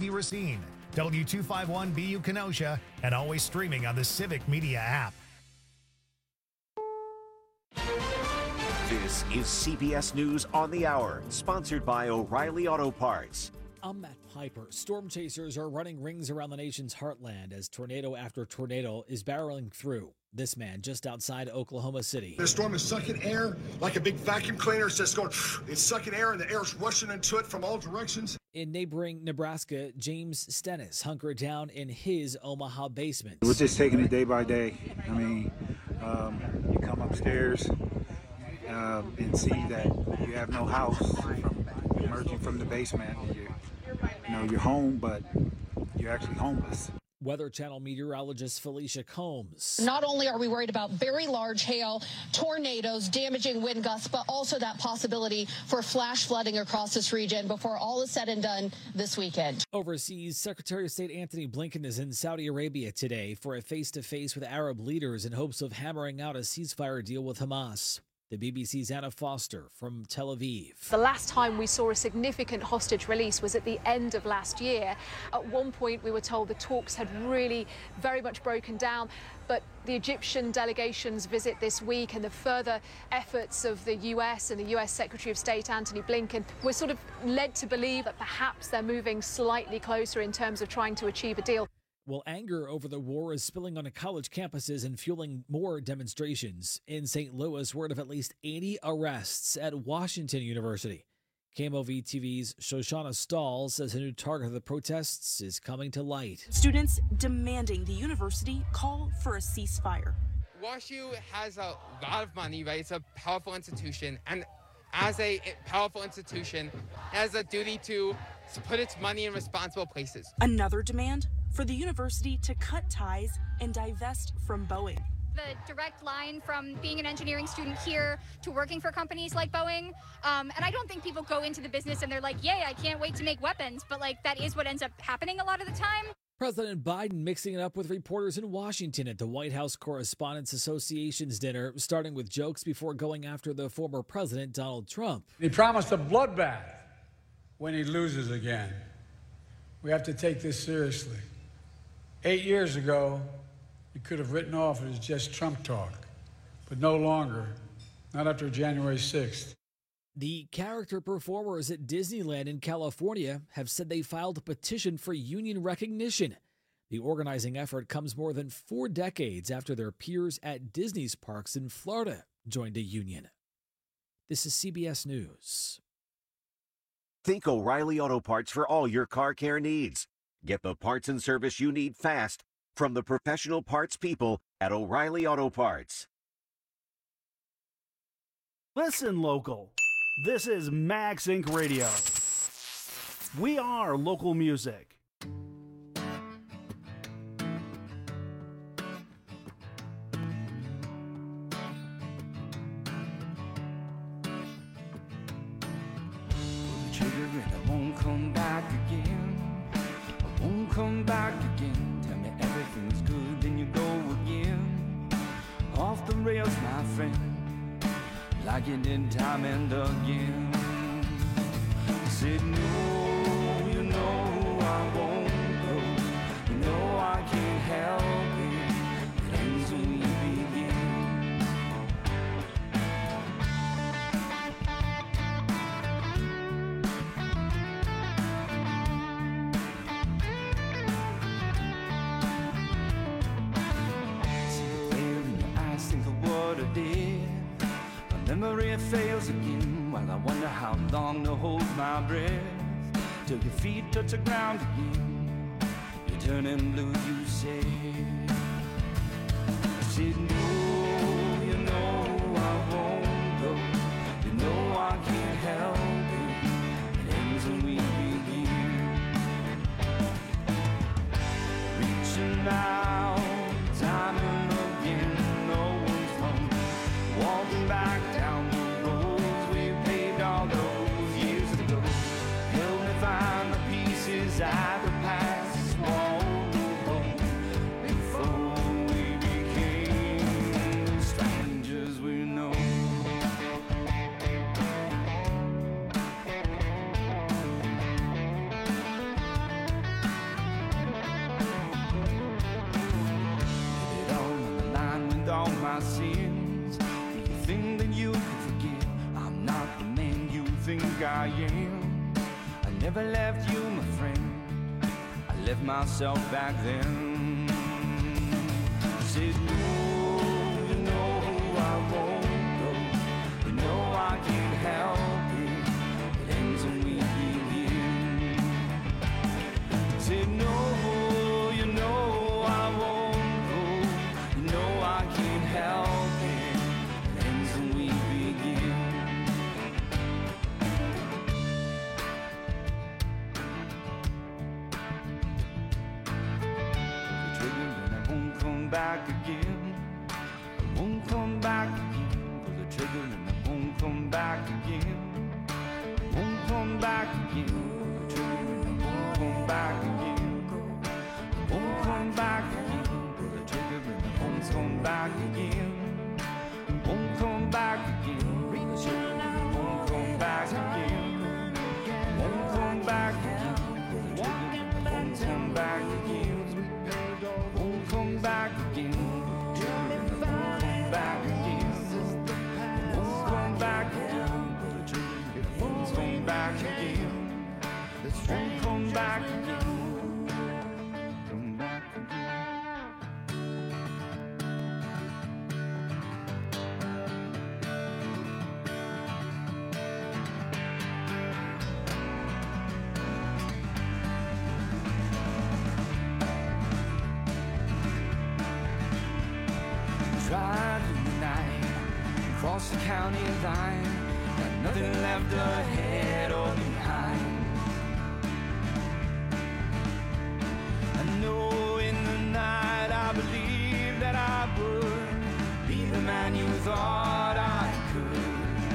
KTVB Racine, W251BU Kenosha, and always streaming on the Civic Media app. This is CBS News on the Hour, sponsored by O'Reilly Auto Parts. I'm Matt Piper. Storm chasers are running rings around the nation's heartland as tornado after tornado is barreling through. This man just outside Oklahoma City. The storm is sucking air like a big vacuum cleaner. It's just going, it's sucking air and the air's rushing into it from all directions. In neighboring Nebraska, James Stennis hunkered down in his Omaha basement. We're just taking it day by day. I mean, you come upstairs and see that you have no house from emerging from the basement. You're home, but you're actually homeless. Weather Channel meteorologist Felicia Combs. Not only are we worried about very large hail, tornadoes, damaging wind gusts, but also that possibility for flash flooding across this region before all is said and done this weekend. Overseas, Secretary of State Antony Blinken is in Saudi Arabia today for a face-to-face with Arab leaders in hopes of hammering out a ceasefire deal with Hamas. The BBC's Anna Foster from Tel Aviv. The last time we saw a significant hostage release was at the end of last year. At one point, we were told the talks had really very much broken down. But the Egyptian delegation's visit this week and the further efforts of the US and the US Secretary of State Antony Blinken, we're sort of led to believe that perhaps they're moving slightly closer in terms of trying to achieve a deal. Well, anger over the war is spilling onto college campuses and fueling more demonstrations. In St. Louis, word of at least 80 arrests at Washington University. KMOV TV's Shoshana Stahl says a new target of the protests is coming to light. Students demanding the university call for a ceasefire. WashU has a lot of money, right? It's a powerful institution, and as a powerful institution, it has a duty to put its money in responsible places. Another demand for the university to cut ties and divest from Boeing. The direct line from being an engineering student here to working for companies like Boeing. And I don't think people go into the business and they're like, yay, I can't wait to make weapons. But that is what ends up happening a lot of the time. President Biden mixing it up with reporters in Washington at the White House Correspondents Association's dinner, starting with jokes before going after the former president, Donald Trump. He promised a bloodbath when he loses again. We have to take this seriously. 8 years ago, you could have written off it as just Trump talk, but no longer, not after January 6th. The character performers at Disneyland in California have said they filed a petition for union recognition. The organizing effort comes more than 4 decades after their peers at Disney's parks in Florida joined a union. This is CBS News. Think O'Reilly Auto Parts for all your car care needs. Get the parts and service you need fast from the professional parts people at O'Reilly Auto Parts. Listen, local. This is Max Inc. Radio. We are local music. Come back again. I won't come back again. Tell me everything's good, then you go again. Off the rails, my friend, like you did time and again. I said, no, you know I won't go. You know I can't help it. It ends when you begin. Memory fails again while I wonder how long to hold my breath till your feet touch the ground again. You're turning blue, you say. I said, no, you know I won't go. You know I can't help it. It ends when we begin. Reaching out, time and again, no one's home. Walking back down the roads we paved all those years ago. Help me find the pieces I could pass home before we became the strangers we know. my sins. Do you think that you can forgive? I'm not the man you think I am. I never left you, my friend. I left myself back then. I said, no, you know I won't go. You know I can't help it. It ends when we begin. I said, no, you know I won't go. You know I can't help it. It ends when we begin. Back again, I won't come back again. Pull the trigger and I won't come back again. I won't come back again. Pull the trigger and I won't come back again. I won't come back again. Pull the trigger and I won't come back again. I won't come back again. Pull the trigger and I won't come back again. I won't come back again. Pull the trigger and I won't come back again. Won't come back again. Won't come back again. Won't come back again. Won't come back again. Won't come back again. Come back again. Driving the night across the county line, got nothing left ahead or behind. I know in the night I believed that I would be the man you thought I could.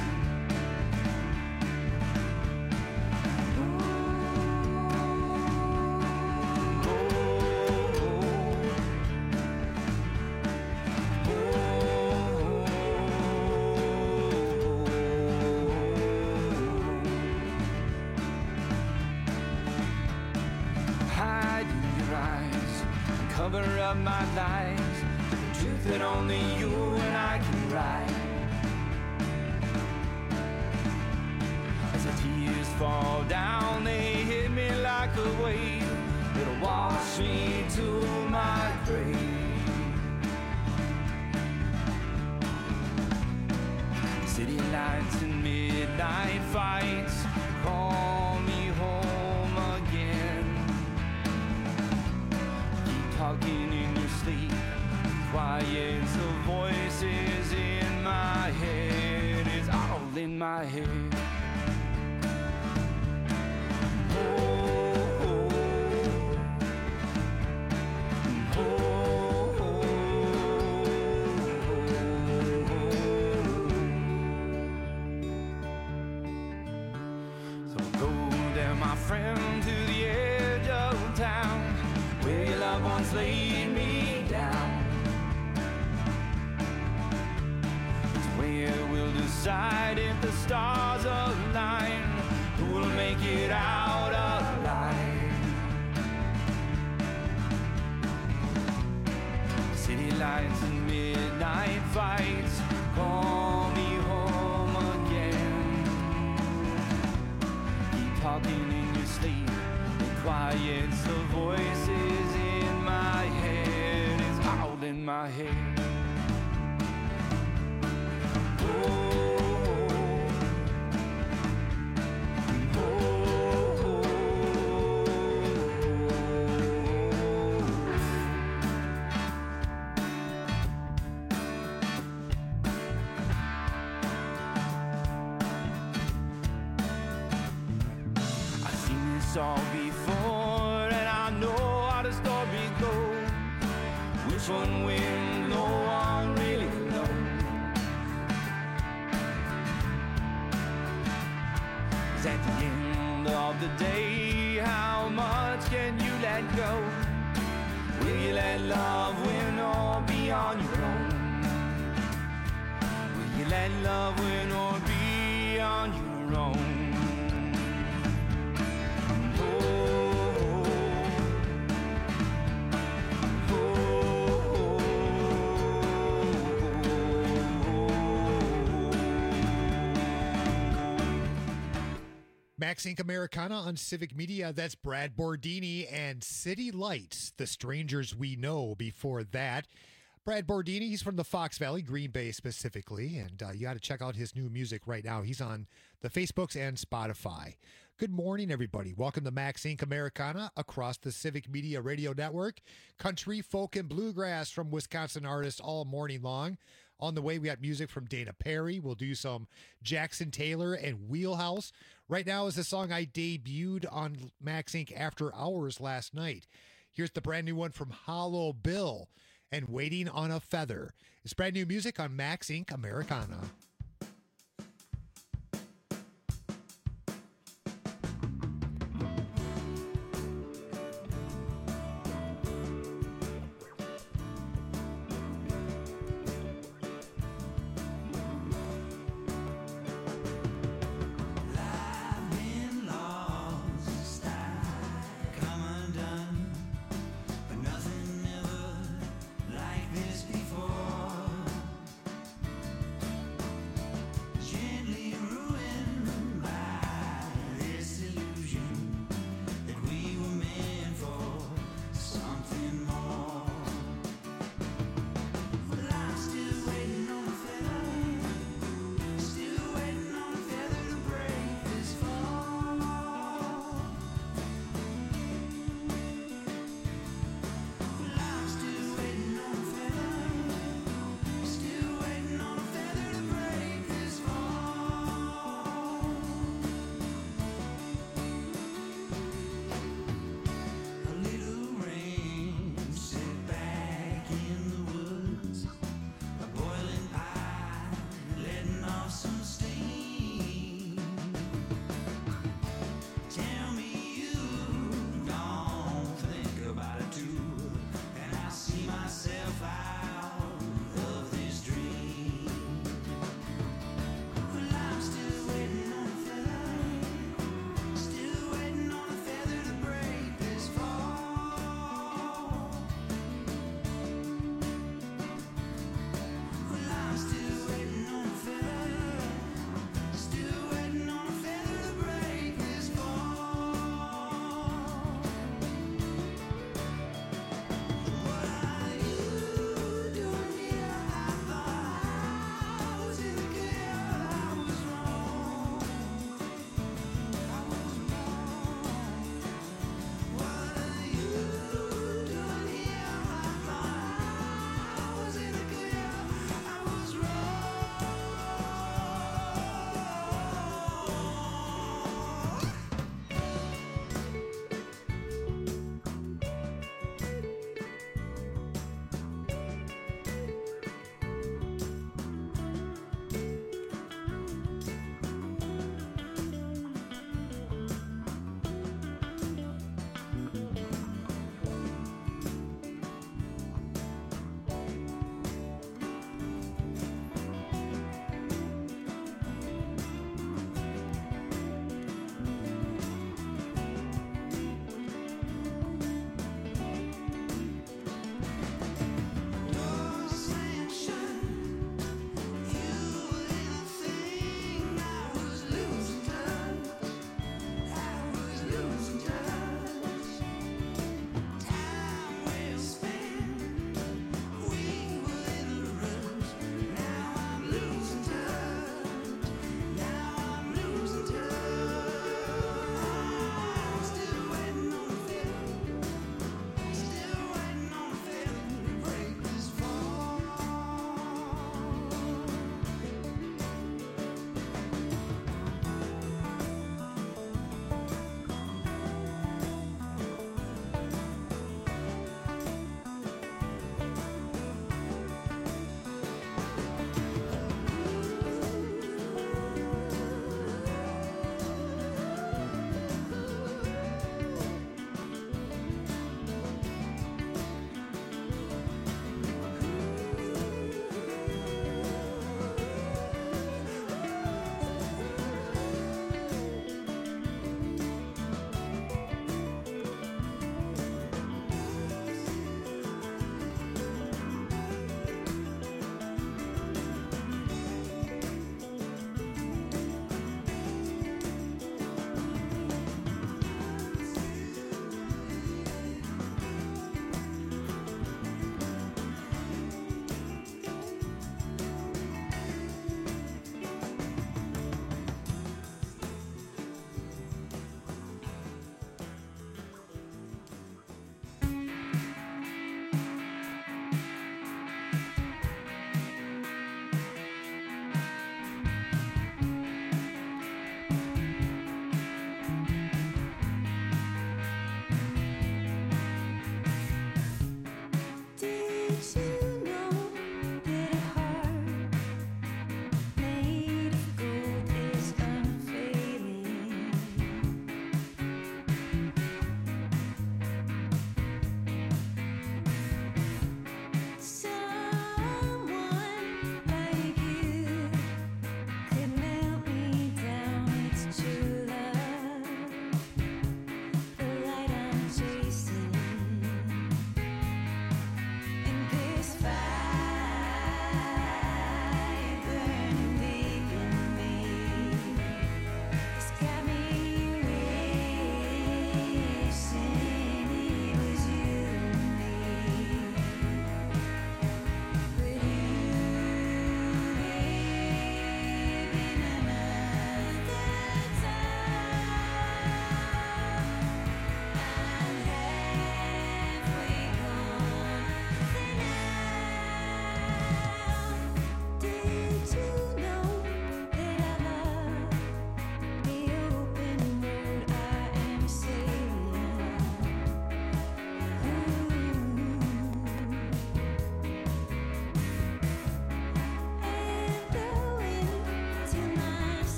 Cover up my lies, the truth that only you and I can write. As the tears fall down, they hit me like a wave. It'll wash me to my grave. City lights and midnight fights call me home again. Talking in your sleep, quiets the voices in my head. It's all in my head. So go there, my friend, to the edge of town, where your loved ones laid me down. It's where we'll decide if the stars align, who will make it out alive. City lights and midnight fights call me home again. Keep talking in your sleep, it quiets the voices in my head. It's all in my head. All before, and I know how the story goes. Which one wins, no one really knows. 'Cause at the end of the day, how much can you let go? Will you let love win or be on your own? Will you let love win or be on your own? Max Inc. Americana on Civic Media. That's Brad Bordini and City Lights, The Strangers We Know before that. Brad Bordini, he's from the Fox Valley, Green Bay specifically, and you got to check out his new music right now. He's on the Facebooks and Spotify. Good morning, everybody. Welcome to Max Inc. Americana across the Civic Media Radio Network. Country, folk, and bluegrass from Wisconsin artists all morning long. On the way, we got music from Dana Perry. We'll do some Jackson Taylor and Wheelhouse. Right now is the song I debuted on Max Inc. After Hours last night. Here's the brand new one from Hollow Bill and Waiting on a Feather. It's brand new music on Max Inc. Americana. Like this before.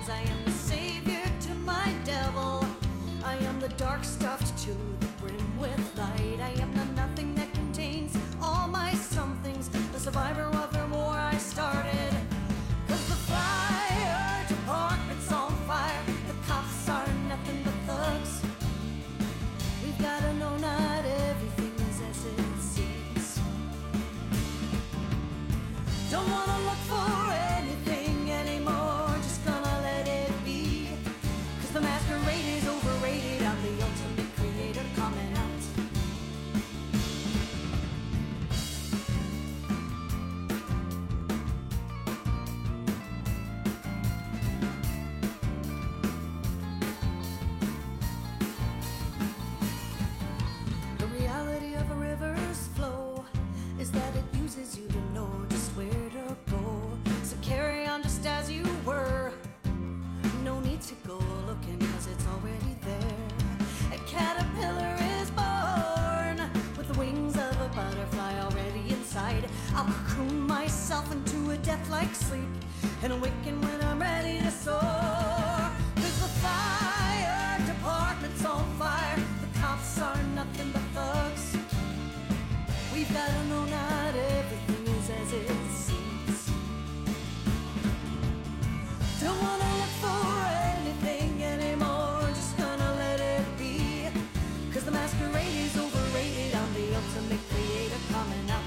things. I am the savior to my devil. I am the dark stuffed to the brim with light. I am the nothing that contains all my somethings. The survivor of the war I started. 'Cause the fire department's on fire. The cops are nothing but thugs. We've gotta know not everything is as it seems. Don't wanna look for anything anymore, just gonna let it be. 'Cause the masquerade is overrated, I'm the ultimate creator coming out. The reality of a river's flow is that it uses you to know just where to go. So carry on just as you were. No need to go looking, 'cause it's already there. A caterpillar is born with the wings of a butterfly already inside. I'll cocoon myself into a death-like sleep and awaken when I'm ready to soar. 'Cause the fire department's on fire. The cops are nothing but thugs. We've gotta know not everything is as it seems. Don't wanna look for anything anymore, just gonna let it be. 'Cause the masquerade is overrated, I'm the ultimate creator coming out.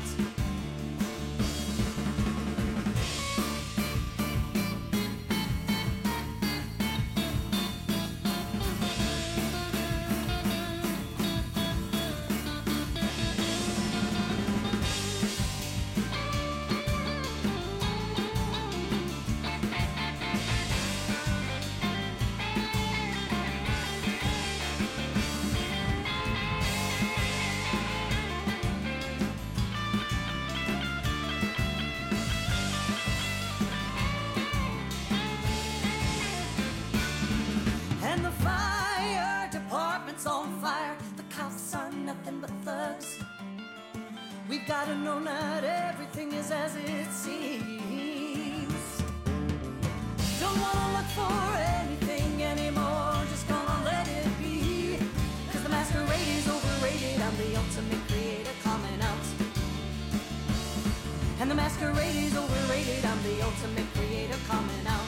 And the fire department's on fire. The cops are nothing but thugs. We've gotta know not everything is as it seems. Don't wanna look for anything anymore, just gonna let it be. 'Cause the masquerade is overrated, I'm the ultimate creator coming out. And the masquerade is overrated, I'm the ultimate creator coming out.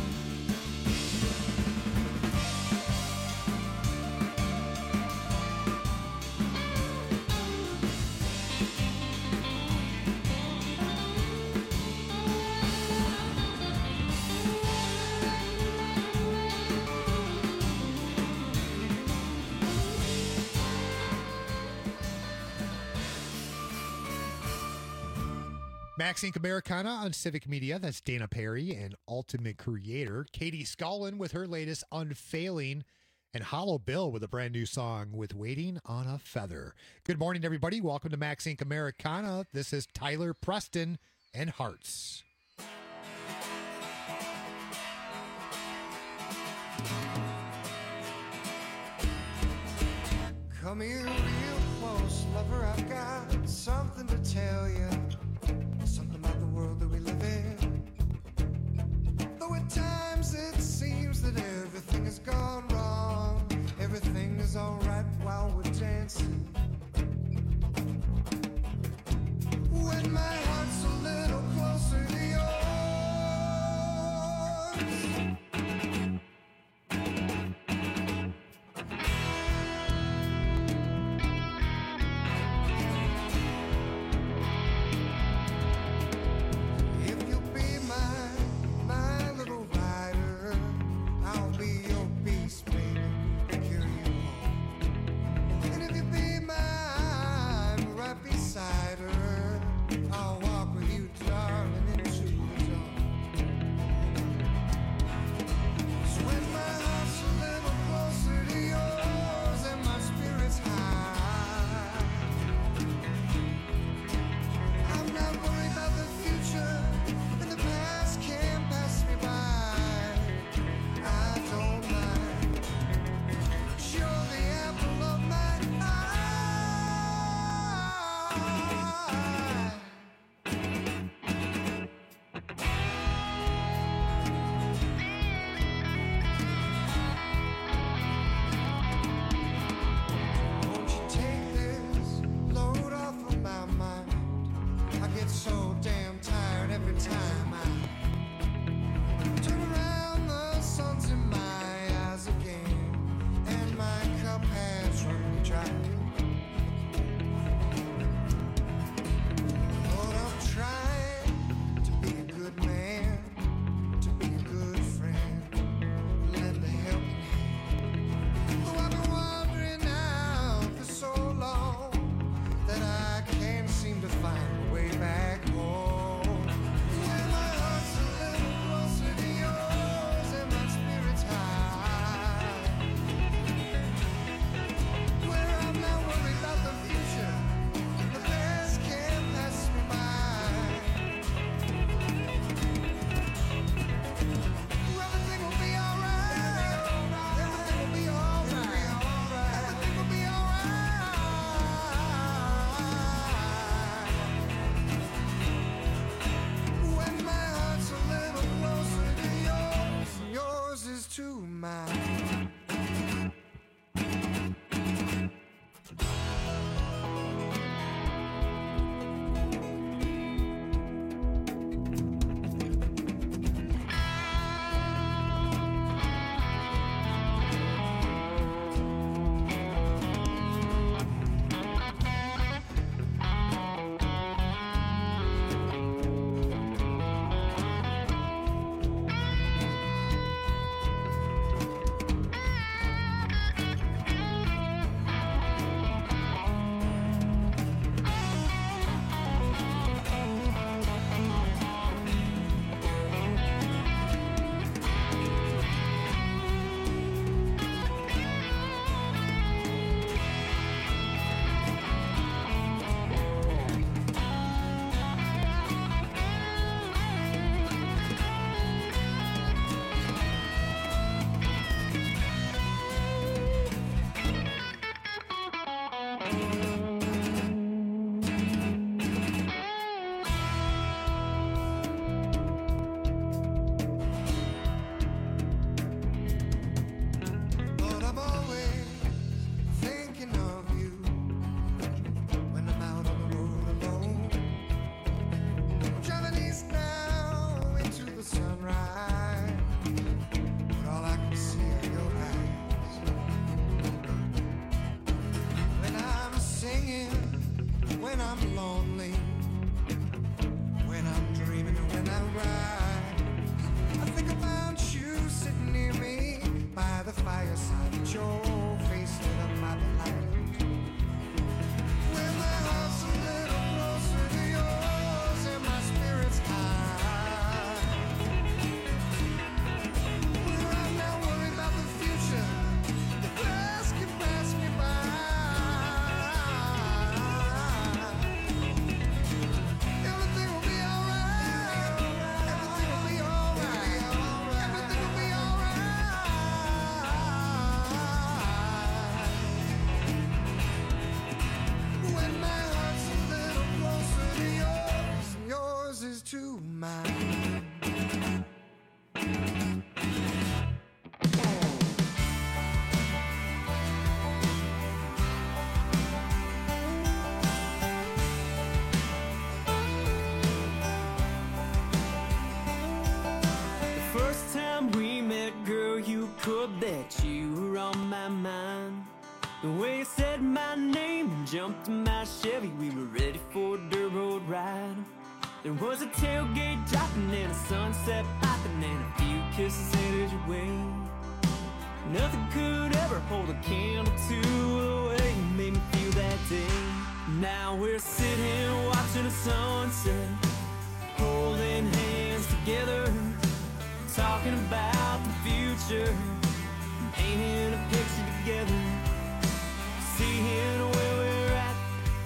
Max Inc. Americana on Civic Media. That's Dana Perry and Ultimate Creator. Katie Scullin with her latest Unfailing, and Hollow Bill with a brand new song with Waiting on a Feather. Good morning, everybody. Welcome to Max Inc. Americana. This is Tyler Preston and Hearts. Come here real close, lover, I've got something to tell you. Something about the world that we live in. Though at times it seems that everything has gone wrong, everything is alright while we're dancing. When my heart's a little closer to yours. mine. could bet you were on my mind. The way you said my name and jumped in my Chevy, we were ready for a dirt road ride. There was a tailgate dropping and a sunset popping and a few kisses headed your way. Nothing could ever hold a candle to the way you made me feel that day. Now we're sitting watching the sunset, holding hands together, talking about the future, painting a picture together, seeing where we're at,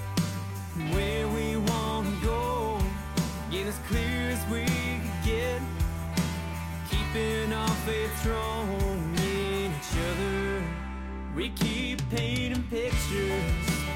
where we want to go, getting as clear as we could get, keeping our faith strong in each other. We keep painting pictures.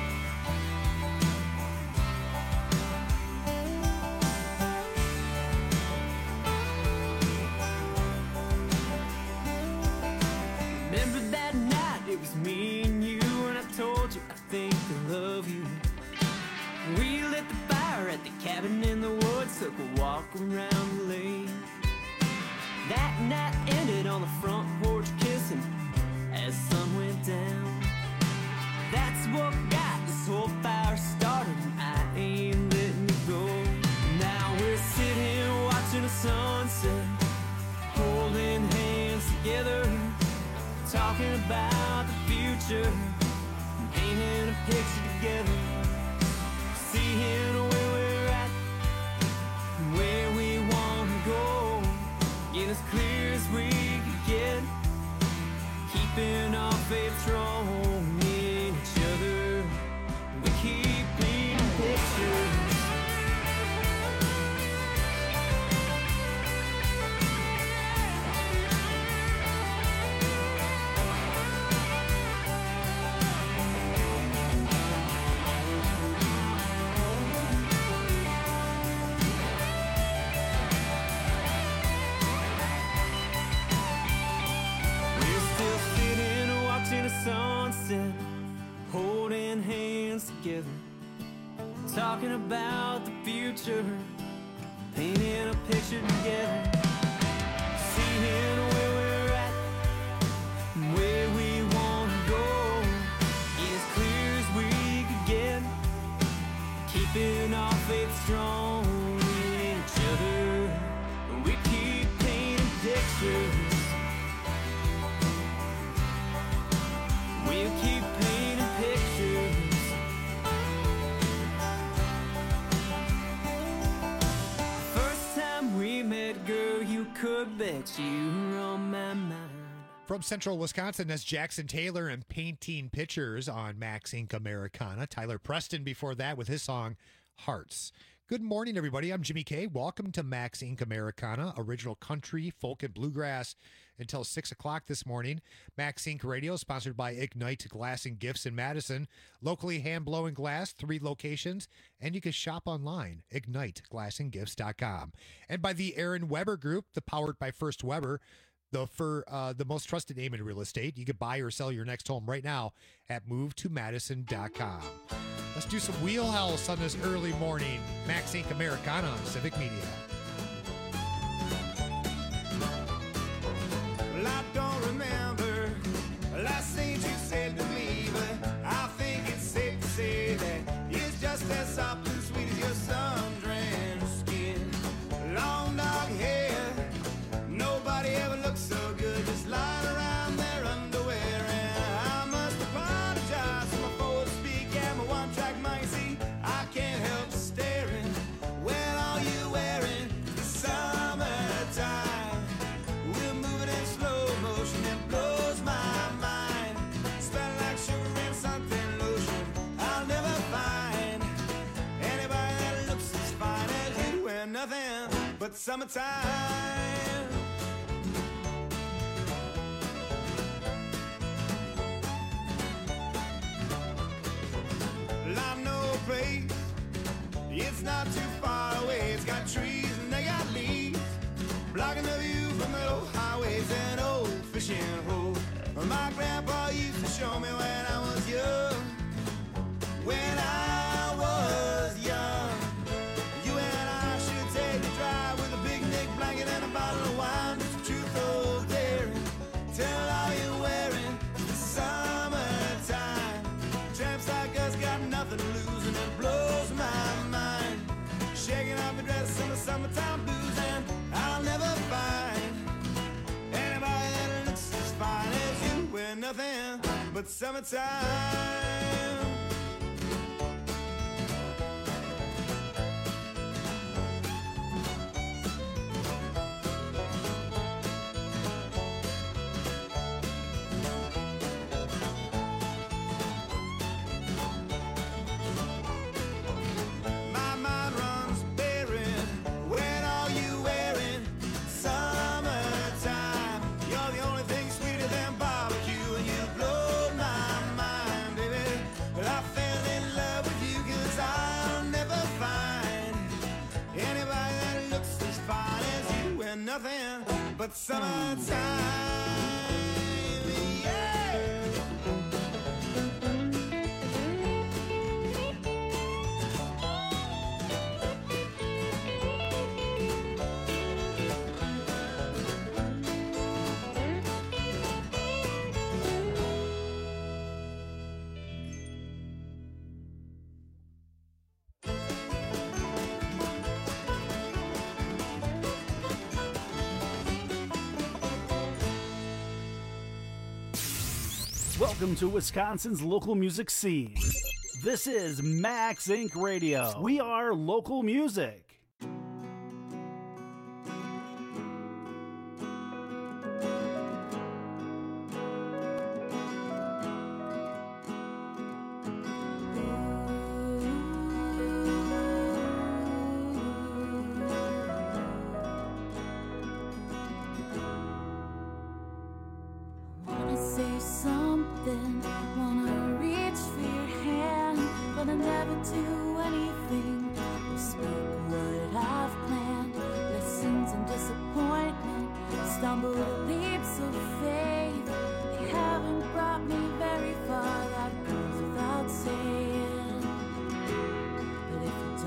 Remember that night, it was me and you, and I told you I think I love you. We lit the fire at the cabin in the woods, took a walk around the lake. That night ended on the front porch kissing as the sun went down. That's what got this whole fire started, and I ain't letting you go. Now we're sitting watching the sunset, holding hands together, talking about the future, painting a picture together, seeing where we're at, where we want to go, getting as clear as we could get, keeping our faith strong in each other. We keep painting pictures. talking about the future, painting a picture together, seeing where we're at and where we want to go, as clear as we could get, keeping our faith strong in each other. We keep painting pictures. We'll keep painting pictures. First time we met, girl, you could bet you were on my mind. From Central Wisconsin, that's Jackson Taylor and Painting Pictures on Max Inc. Americana. Tyler Preston before that with his song Hearts. Good morning, everybody. I'm Jimmy K. Welcome to Max Inc. Americana, original country, folk, and bluegrass until 6 o'clock this morning. Max Inc. Radio, sponsored by Ignite Glass and Gifts in Madison. Locally hand-blowing glass, 3 locations, and you can shop online, igniteglassandgifts.com. And by the Aaron Weber Group, the powered by First Weber, the most trusted name in real estate. You can buy or sell your next home right now at movetomadison.com. Let's do some Wheelhouse on this early morning. Max Inc. Americana on Civic Media. Well, I don't remember the last things you said to me, but I think it's safe to say that it's just as soft and sweet as your sun-drenched skin. Long dark hair, nobody ever looks so good, just lying around their underwear. And I must apologize for my forward speak and my one-track mind. See, I can't help staring. Well, all you wearing is the summertime. We're moving in slow motion, it blows my mind. Smelling like sugar and something lotion. I'll never find anybody that looks as fine as you, and nothing but summertime. Well, I know a place, it's not too far away. It's got trees and they got leaves, blocking the view from the old highways and old fishing holes. My grandpa used to show me when I was young. When I was young, you and I should take a drive with a picnic blanket and a bottle of wine. Just the truth or daring, tell all you're wearing is the summertime. Tramps like us got nothing to lose, and it blows my mind. Shaking off the dress in the summertime blues, and I'll never find anybody that looks as fine as you, with nothing but summertime. My mind runs barren. When are you wearing? Summertime. You're the only thing sweeter than barbecue, and you blow my mind, baby. Well, I fell in love with you 'cause I'll never find anybody that looks as fine as you, and nothing but summertime. Yeah. Welcome to Wisconsin's local music scene. This is Max Inc. Radio. We are local music. Wanna say something, wanna reach for your hand, but I never do anything but speak what I've planned. Lessons and disappointment, stumbled leaps of faith. They haven't brought me very far, that goes without saying. But if you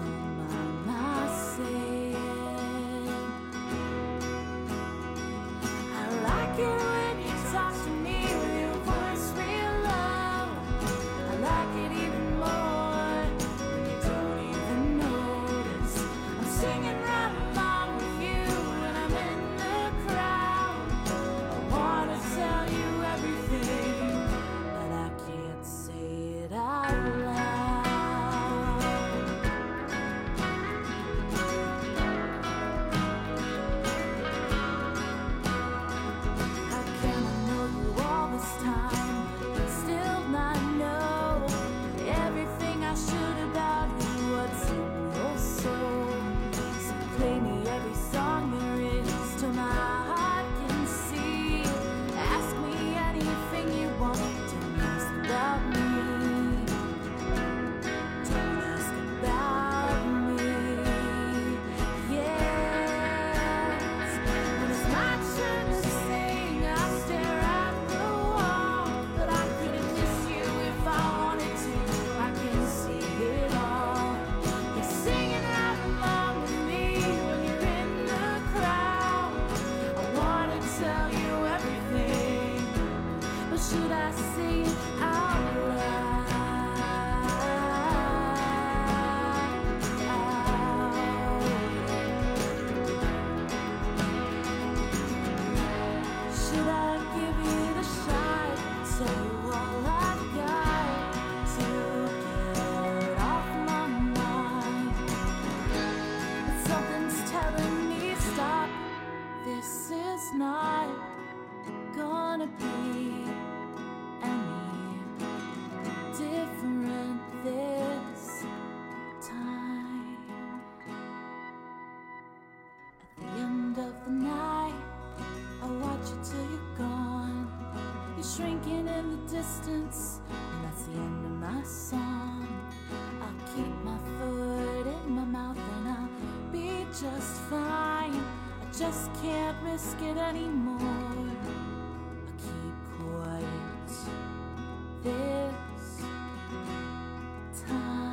shrinking in the distance, and that's the end of my song. I'll keep my foot in my mouth and I'll be just fine. I just can't risk it anymore. I'll keep quiet this time.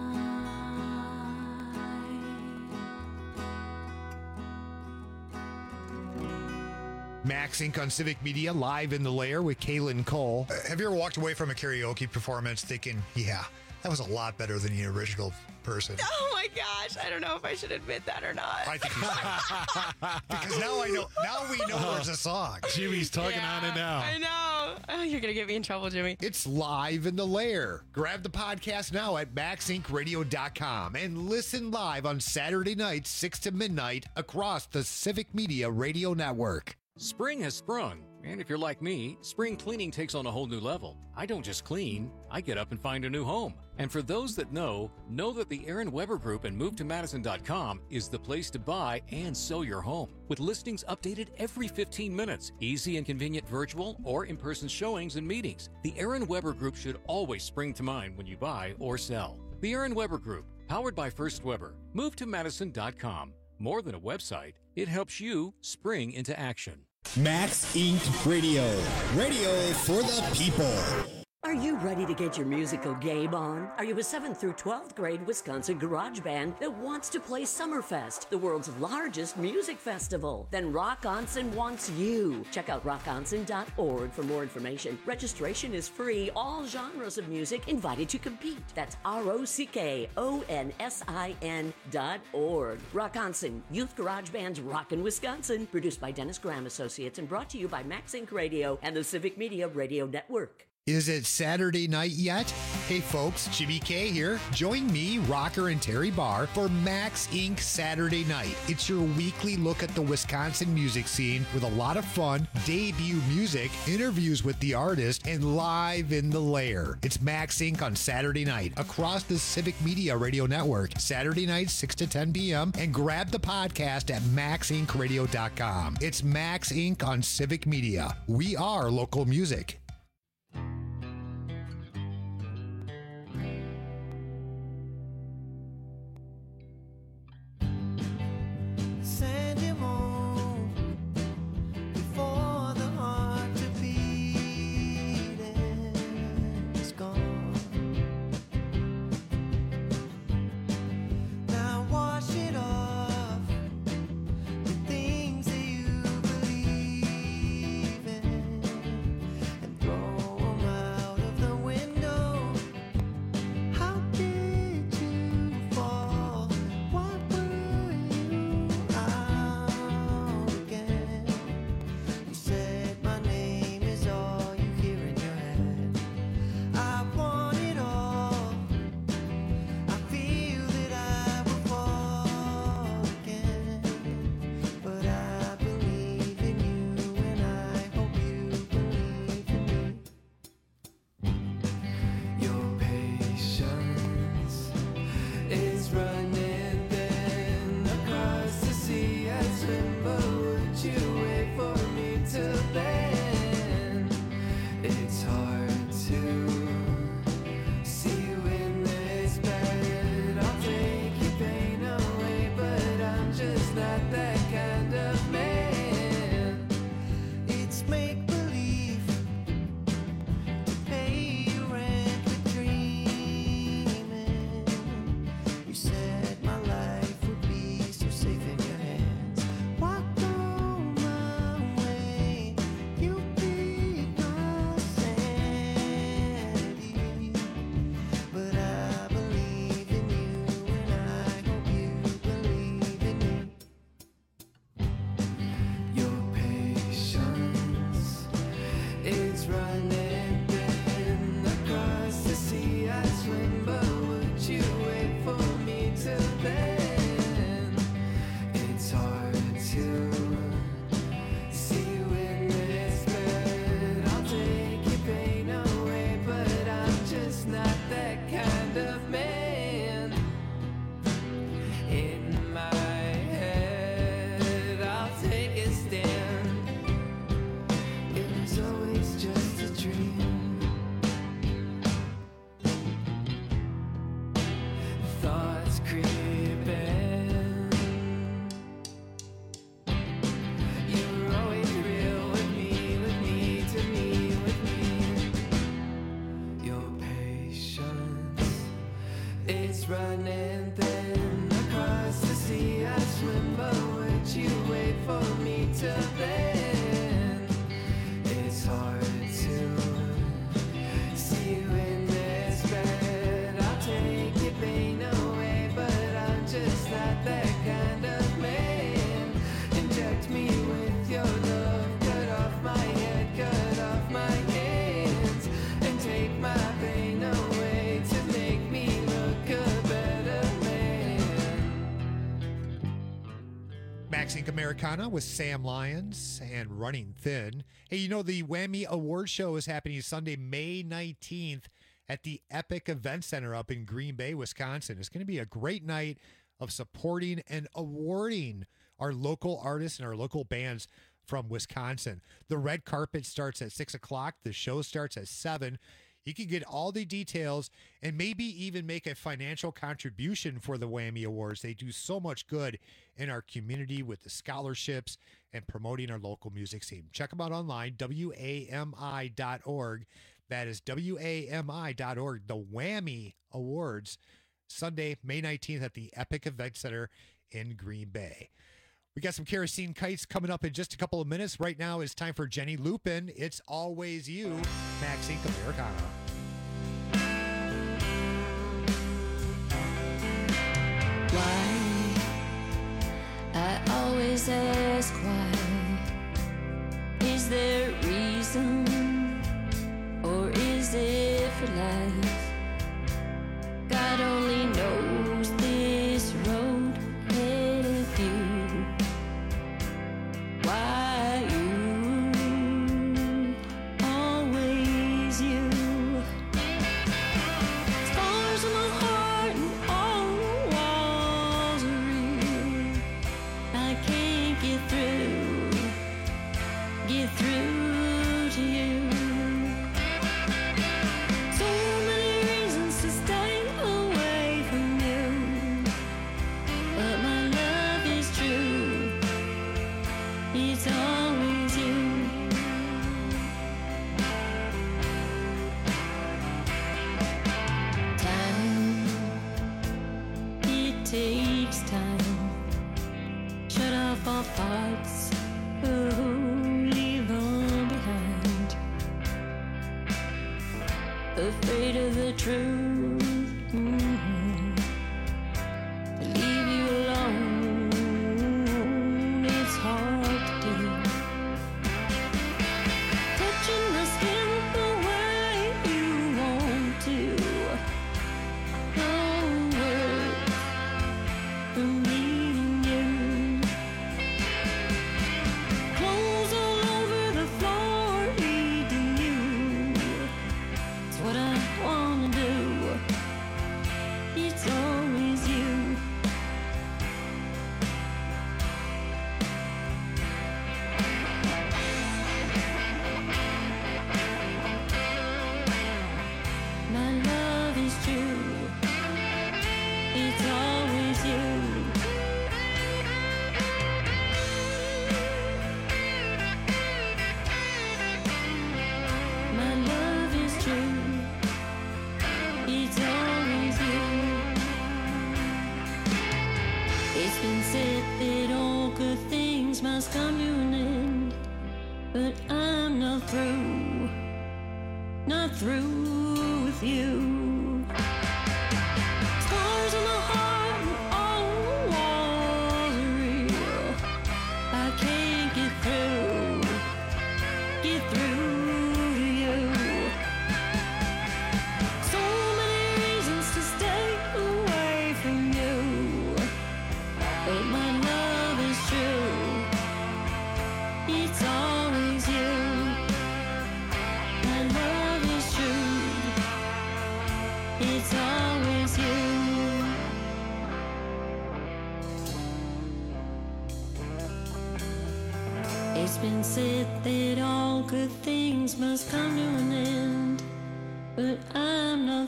Max Inc. on Civic Media, live in the lair with Kaylin Cole. Have you ever walked away from a karaoke performance thinking, yeah, that was a lot better than the original person? Oh my gosh, I don't know if I should admit that or not. I think you should. Because now I know. Now we know there's a song. Jimmy's tugging on it now. I know. Oh, you're going to get me in trouble, Jimmy. It's live in the lair. Grab the podcast now at maxincradio.com and listen live on Saturday nights, 6 to midnight, across the Civic Media Radio Network. Spring has sprung, and if you're like me, spring cleaning takes on a whole new level. I don't just clean, I get up and find a new home. And for those that know that the Aaron Weber Group and MoveToMadison.com is the place to buy and sell your home. With listings updated every 15 minutes, easy and convenient virtual or in-person showings and meetings, the Aaron Weber Group should always spring to mind when you buy or sell. The Aaron Weber Group, powered by First Weber. MoveToMadison.com. More than a website, it helps you spring into action. Max Inc. Radio. Radio for the people. Are you ready to get your musical game on? Are you a 7th through 12th grade Wisconsin garage band that wants to play Summerfest, the world's largest music festival? Then Rockonson wants you. Check out rockonson.org for more information. Registration is free. All genres of music invited to compete. That's ROCKONSIN.org. Rockonson, Youth Garage Band's Rockin' Wisconsin. Produced by Dennis Graham Associates and brought to you by Max Inc. Radio and the Civic Media Radio Network. Is it Saturday night yet? Hey folks, Jimmy K here. Join me, Rocker and Terry Barr, for Max Inc. Saturday Night. It's your weekly look at the Wisconsin music scene with a lot of fun, debut music, interviews with the artist, and live in the lair. It's Max Inc. on Saturday night across the Civic Media Radio Network. Saturday night, 6 to 10 p.m. And grab the podcast at maxincradio.com. It's Max Inc. on Civic Media. We are local music. Send him home before the heart to beat is gone. Now wash it off, the things that you believe in, and throw them out of the window. How did you fall? What were you out again? You said my name is all you hear in your head. I want it all. I feel that I will fall again. But I believe in you and I hope you believe in me. Your patience is running thin across the sea. I swim, but would you wait for me to bend? It's hard to see you in this bed. I'll take your pain away, but I'm just not that kind of man. It's make believe to pay your rent with dreaming. You said my life would be so safe in your hands. Walk on my way, you be my sanity. But I believe in you and I hope you believe in me. Your patience is running thin across the sea. I swim, but would you wait for me to bend? It's hard to see you in this bed. I'll take your pain away, but I'm just not that kind of man. In my head, I'll take a stand. It was always just a Americana with Sam Lyons and Running Thin. Hey, you know, the Whammy Award Show is happening Sunday, May 19th at the Epic Event Center up in Green Bay, Wisconsin. It's going to be a great night of supporting and awarding our local artists and our local bands from Wisconsin. The red carpet starts at 6 o'clock. The show starts at 7. You can get all the details and maybe even make a financial contribution for the Whammy Awards. They do so much good in our community with the scholarships and promoting our local music scene. Check them out online, WAMI.org. That is WAMI.org. The Whammy Awards, Sunday, May 19th at the Epic Event Center in Green Bay. We got some Kerosene Kites coming up in just a couple of minutes. Right now it's time for Jenny Lupin. It's Always You, Max Inc. Americana. Why? I always ask why. Is there a reason? Or is it for life? God only knows this road with you. Why you, always you. Scars on my heart and all the walls are real. I can't get through to you. So many reasons to stay away from you, but my love is true. It's always you. Time, it takes time. Shut off all thoughts, leave them behind. Afraid of the truth. To leave you alone, it's hard to do. Touching my skin the way you want to. No words from meeting you. Clothes all over the floor, leading you. It's what I wanna do. It's always you. My love is true. It's always you. My love is true. It's always you. It's been said that all good things must come to an end, but I'm not through with you. Scars on my heart and all the walls are real. I can't get through to you. So many reasons to stay away from you, but my love is true. It's always you. My love is true. It's always you. It's been said that all good things must come to an end, but I'm not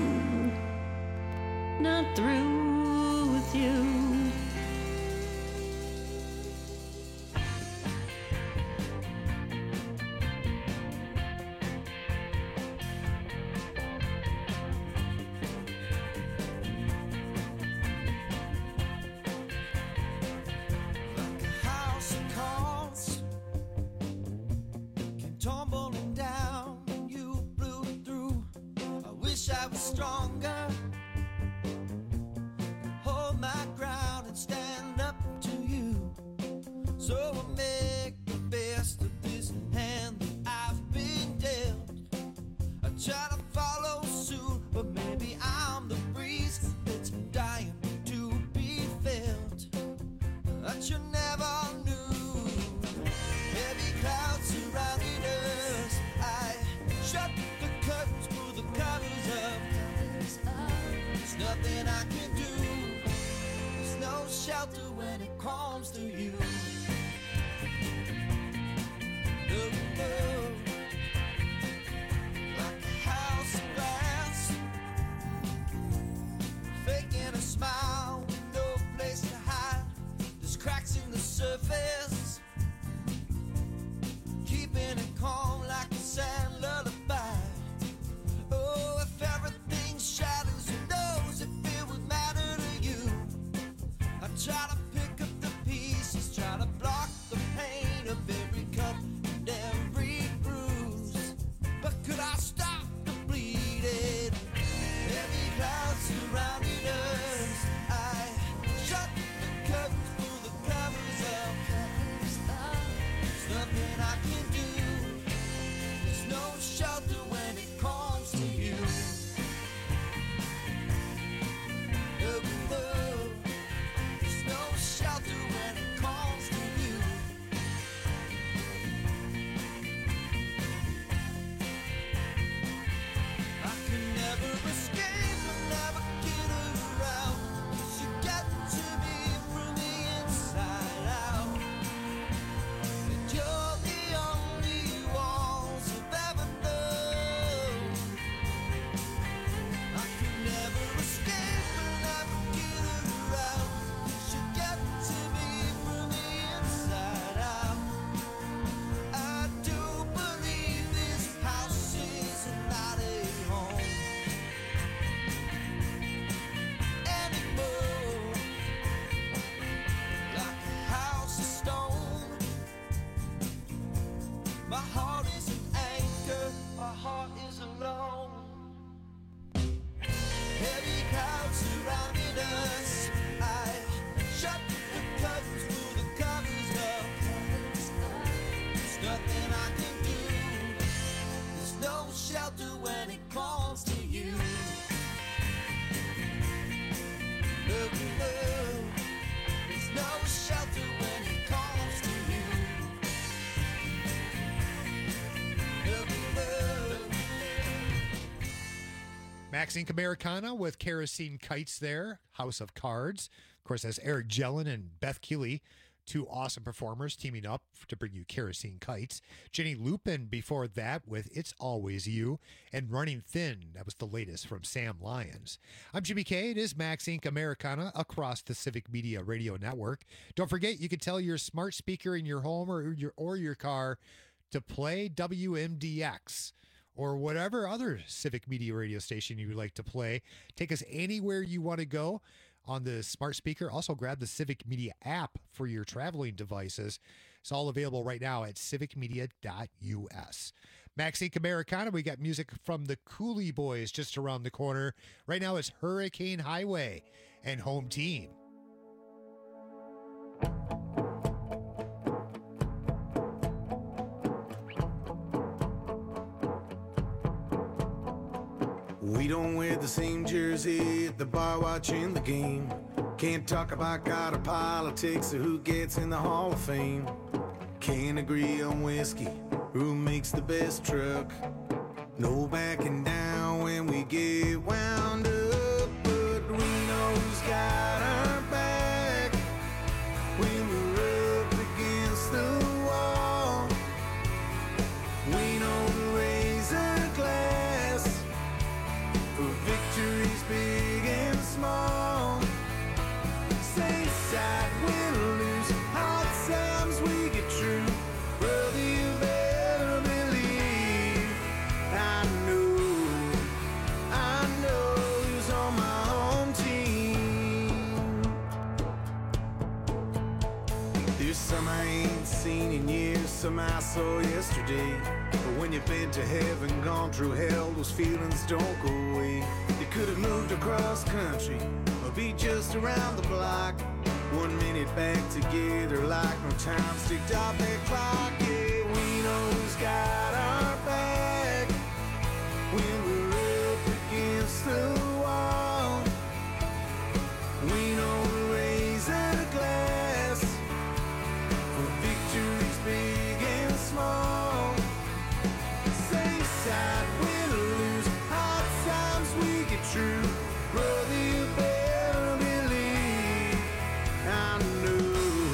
through with you. House of cards came tumbling down when you blew through. I wish I was stronger, hold my ground and stand up to you. So I make the best of this hand that I've been dealt. I try to follow suit, but maybe I'm the breeze that's dying to be felt. That you never comes to you. Like a house of glass, faking a smile with no place to hide. There's cracks in the surface, keeping it calm like a sad lullaby. Oh, if everything shatters, who knows if it would matter to you? I try to pick up the pieces, try to block the pain of every cut and every bruise. But could I stop the bleeding? Heavy clouds surrounding us, I shut the curtains, pull the covers up. There's nothing I can do, there's no shelter when it comes to you. There's no shelter when it comes to you. I can never escape and never get around, 'cause you get to me from the inside out. And you're the only walls I've ever known. I can never escape and never get around, 'cause you get to me from the inside out. I do believe this house is not a home anymore. Like a house of stone, my heart is an anchor, my heart is alone. Heavy clouds surrounding us, I shut the curtains, pull the covers up. There's nothing I can do, there's no shelter when it comes to you. There's no shelter when it comes to you. Max Inc. Americana with Kerosene Kites there. House of Cards. Of course, that's Eric Jellin and Beth Keeley, two awesome performers teaming up to bring you Kerosene Kites. Jenny Lupin before that with It's Always You. And Running Thin, that was the latest from Sam Lyons. I'm Jimmy K. It is Max Inc. Americana across the Civic Media Radio Network. Don't forget, you can tell your smart speaker in your home or your car to play WMDX or whatever other Civic Media radio station you would like to play. Take us anywhere you want to go on the smart speaker. Also grab the Civic Media app for your traveling devices. It's all available right now at civicmedia.us. Max Inc. Americana, we got music from the Cooley Boys just around the corner. Right now it's Hurricane Highway and Home Team. We don't wear the same jersey at the bar watching the game. Can't talk about God or politics or who gets in the Hall of Fame. Can't agree on whiskey, who makes the best truck. No backing down when we get wound up, but we know who's got our back when we're up against the wall. We know to raise a glass for victories big and small. Same side win or lose, hard times we get through. Brother, you better believe I know who's on my home team. There's some I ain't seen in years, some I saw yesterday. But when you've been to heaven, gone through hell, those feelings don't go away. You could have moved across country or be just around the block. 1 minute back together like no time ticked off that clock. Yeah, we know who's got our back when we're up against the wall. We know to raise a glass for victories big and small. Same side, win or lose, hard times we get through. Brother, you better believe I know.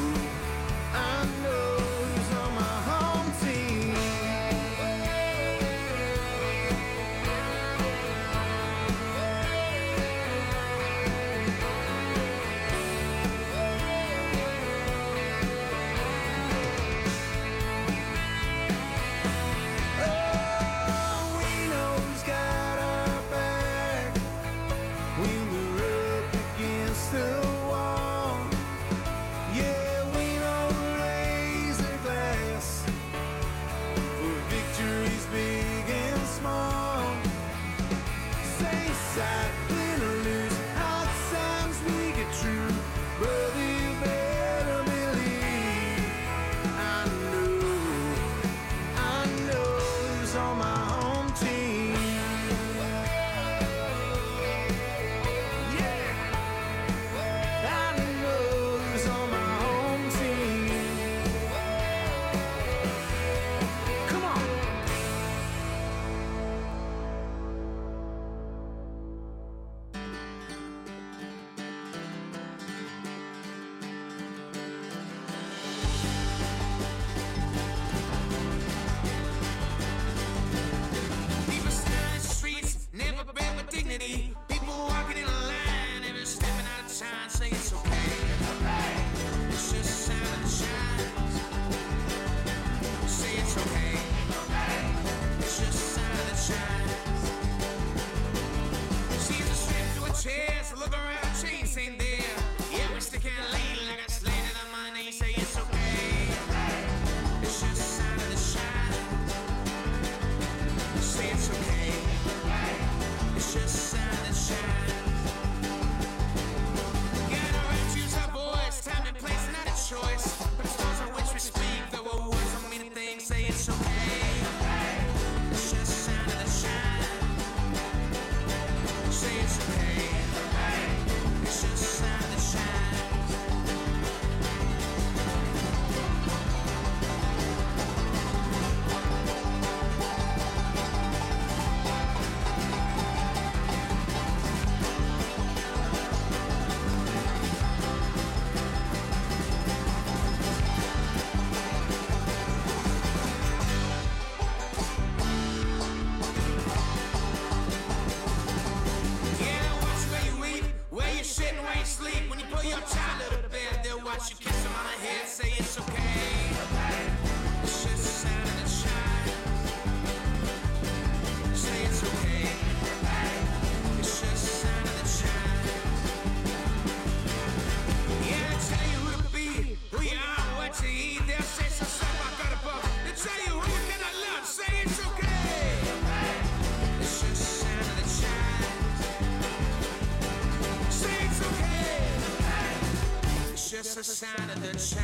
the sign of the times.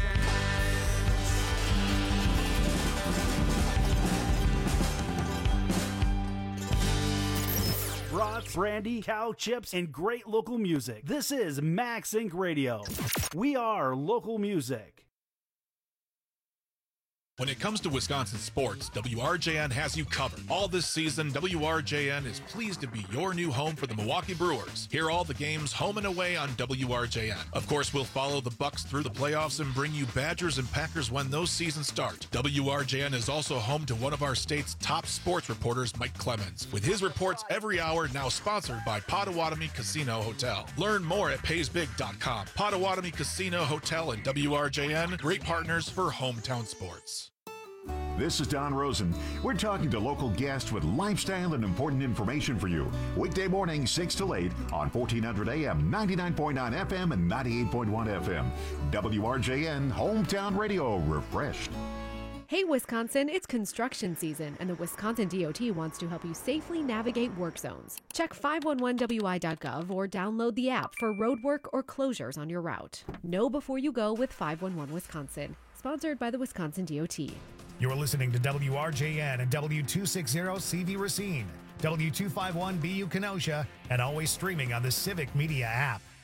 Brats, brandy, cow chips, and great local music. This is Max Inc. Radio. We are local music. When it comes to Wisconsin sports, WRJN has you covered. All this season, WRJN is pleased to be your new home for the Milwaukee Brewers. Hear all the games home and away on WRJN. Of course, we'll follow the Bucks through the playoffs and bring you Badgers and Packers when those seasons start. WRJN is also home to one of our state's top sports reporters, Mike Clemens, with his reports every hour, now sponsored by Potawatomi Casino Hotel. Learn more at paysbig.com. Potawatomi Casino Hotel and WRJN, great partners for hometown sports. This is Don Rosen. We're talking to local guests with lifestyle and important information for you. Weekday morning, 6 to 8 on 1400 AM, 99.9 FM, and 98.1 FM. WRJN, Hometown Radio, refreshed. Hey Wisconsin, it's construction season, and the Wisconsin DOT wants to help you safely navigate work zones. Check 511wi.gov or download the app for road work or closures on your route. Know before you go with 511 Wisconsin. Sponsored by the Wisconsin DOT. You're listening to WRJN and W260 CV Racine, W251BU Kenosha, and always streaming on the Civic Media app.